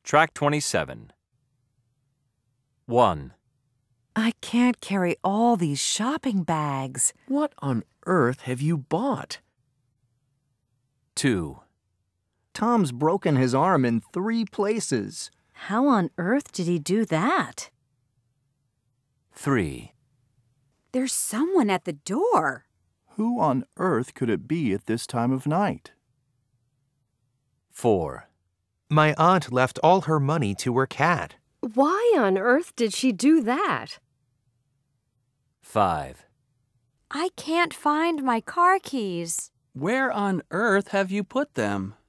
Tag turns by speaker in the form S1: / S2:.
S1: Track 27. 1,
S2: I can't carry all these shopping bags.
S3: What on earth have you bought?
S1: 2,
S4: Tom's broken his arm in 3 places.
S2: How on earth did he do that?
S1: 3,
S5: There's someone at the door.
S6: Who on earth could it be at this time of night?
S1: 4,
S7: My aunt left all her money to her cat.
S8: Why on earth did she do that?
S1: 5,
S5: I can't find my car keys.
S9: Where on earth have you put them?